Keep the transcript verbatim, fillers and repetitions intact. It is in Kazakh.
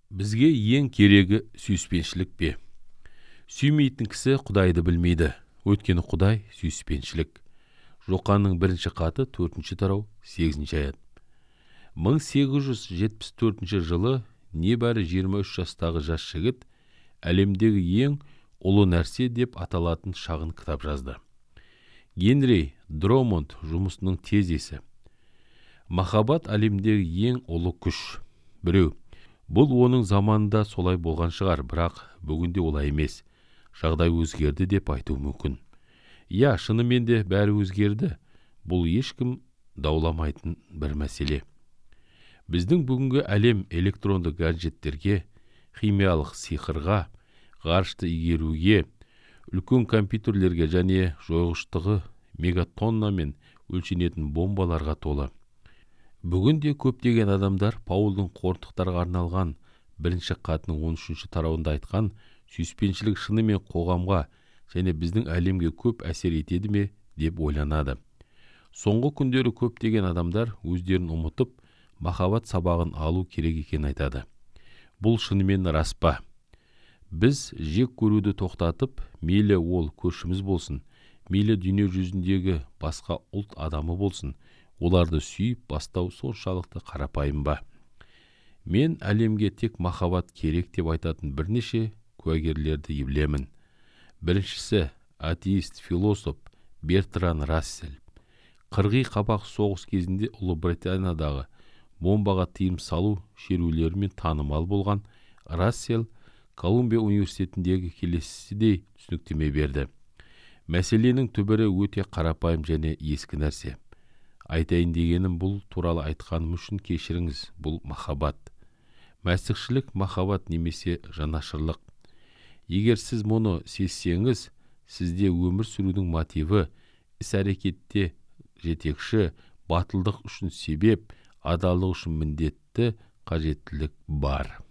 Бізге ең керегі сүйіспеншілік пе? Сүймейтін кісі Құдайды білмейді. Өйткені Құдай сүйіспеншілік. Жоқанның бірінші хаты төртінші тарау сегізінші аят. мың сегіз жүз жетпіс төртінші жылы небәрі жиырма үш жастағы жас жігіт әлемдегі ең ұлы нәрсе деп аталатын шағын кітап жазды. Генри Дромонд жұмысының тезисі. Махаббат әлемдегі ең ұлы күш. Біреу, бұл оның заманында солай болған шығар, бірақ бүгінде олай емес. Жағдай өзгерді деп айту мүмкін. Я, шынымен де бәрі өзгерді. Бұл ешкім дауламайтын бір мәселе. Біздің бүгінгі әлем электронды гаджеттерге, химиялық сиқырға, ғарышты игеруге, үлкен компьютерлерге және жойғыштығы мегатоннамен өлшенетін бомбаларға толы. Бүгінде көптеген адамдар Паулдың Қортықтарға арналған бірінші хатының он үшінші тарауында айтқан сүйіспеншілік шынымен қоғамға және біздің әлемге көп әсер етеді ме деп ойланады. Соңғы күндері көптеген адамдар өздерін ұмытып, махаббат сабағын алу керек екенін айтады. Бұл шынымен рас па? Біз жек көруді тоқтатып, мейлі ол көршіміз болсын, мейлі дүние жүзіндегі басқа ұлт адамы болсын, оларды сүйіп бастау соншалықты қарапайым ба? Мен әлемге тек махаббат керек деп айтатын бірнеше куәгерлерді білемін. Біріншісі атеист философ Бертран Рассел. Қырғи қабақ соғыс кезінде Ұлыбританиядағы бомбаға тыйым салу шерулерімен танымал болған Рассел Колумбия университетіндегі келесідей түсініктеме берді. Мәселенің түбірі өте қарапайым және ескі нәрсе. Айтайын дегенім, бұл туралы айтқаным үшін кешіріңіз, бұл махаббат. Мәсіхшілік махаббат немесе жанашырлық. Егер сіз мұны сезсеңіз, сізде өмір сүрудің мотиві, іс-әрекетте жетекші, батылдық үшін себеп, адалдық үшін міндетті қажеттілік бар.